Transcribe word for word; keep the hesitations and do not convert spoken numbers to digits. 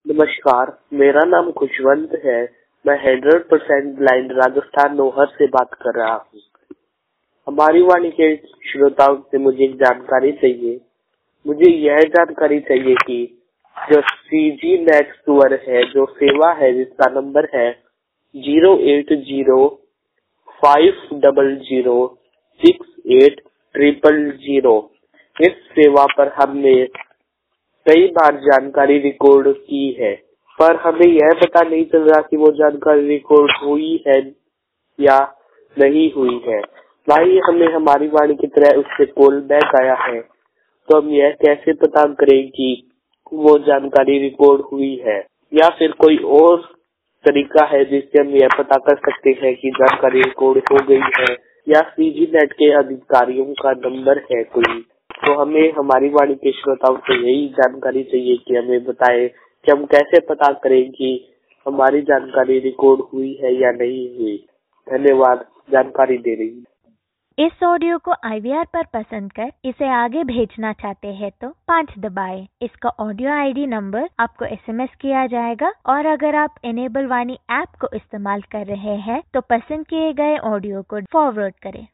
नमस्कार, मेरा नाम खुशवंत है। मैं hundred percent blind Rajasthan Nohar से बात कर रहा हूँ। हमारी वाणी के श्रोताओं से मुझे एक जानकारी चाहिए। मुझे यह जानकारी चाहिए कि जो सी जी नेट टूर है, जो सेवा है, जिसका नंबर है zero eight zero five double zero six eight triple zero, इस सेवा पर हमने कई बार जानकारी रिकॉर्ड की है, पर हमें यह पता नहीं चल रहा कि वो जानकारी रिकॉर्ड हुई है या नहीं हुई है। भाई, हमें हमारी वाणी की तरह उससे कॉल बैक आया है, तो हम यह कैसे पता करें कि वो जानकारी रिकॉर्ड हुई है, या फिर कोई और तरीका है जिससे हम यह पता कर सकते हैं कि जानकारी रिकॉर्ड हो गई है, या सीजी नेट के अधिकारियों का नंबर है कोई। तो हमें हमारी वाणी के श्रोताओं से यही जानकारी चाहिए कि हमें बताएं कि हम कैसे पता करें कि हमारी जानकारी रिकॉर्ड हुई है या नहीं हुई। धन्यवाद जानकारी दे रही। इस ऑडियो को आई वी आर पर पसंद कर इसे आगे भेजना चाहते हैं तो पाँच दबाएं। इसका ऑडियो आई डी नंबर आपको एस एम एस किया जाएगा, और अगर आप इनेबल वाणी ऐप को इस्तेमाल कर रहे हैं तो पसंद किए गए ऑडियो को फॉरवर्ड करें।